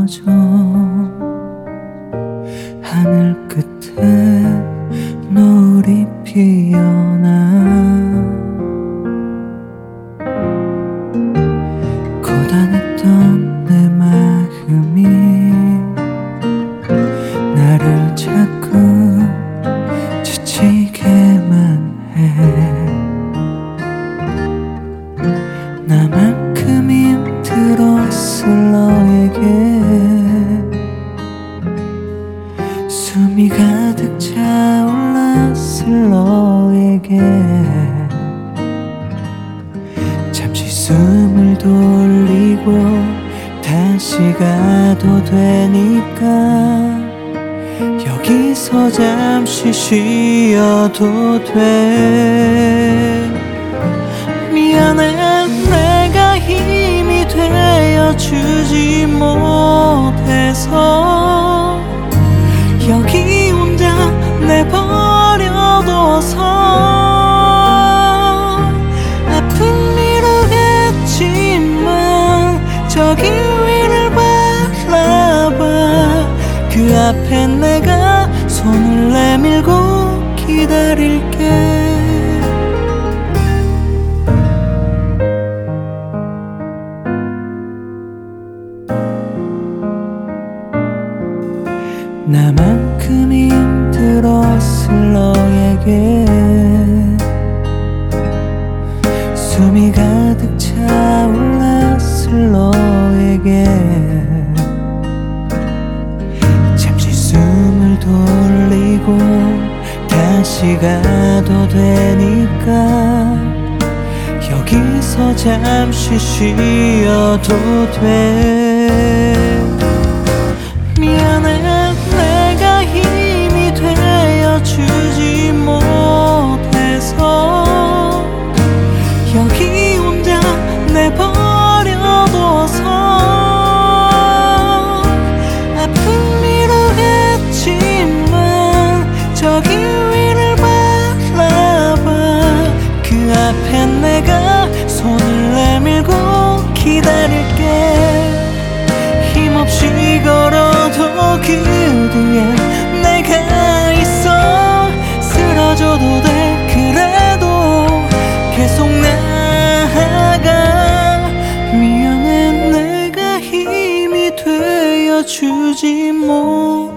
무너져 하늘 끝에 노을이 피어나 고단했던 내 마음이 나를 자꾸 지치게만 해. 나만큼 힘들었을 너에게 숨이 가득 차올랐을 너에게 잠시 숨을 돌리고 다시 가도 되니까 여기서 잠시 쉬어도 돼. 미안해 내가 힘이 되어주지 못해서 여기 혼자 내버려둬서 아픔 미루겠지만 저기 위를 바라봐. 그 앞에 내가 손을 내밀고 기다릴게. 나만큼 힘들었을 너에게 숨이 가득 차올랐을 너에게 잠시 숨을 돌리고 다시 가도 되니까 여기서 잠시 쉬어도 돼. 미안해 내가 힘이 되어주지 못해서 여기 혼자 내버려둬서 아픔 미루겠지만 저기 위를 바라봐. 그 앞에 내가 손을 내밀고 기다릴게. 힘없이 걸어도 그 뒤에 내가 있어. 쓰러져도 돼 그래도 계속 나아가. 미안해 내가 힘이 되어주지 못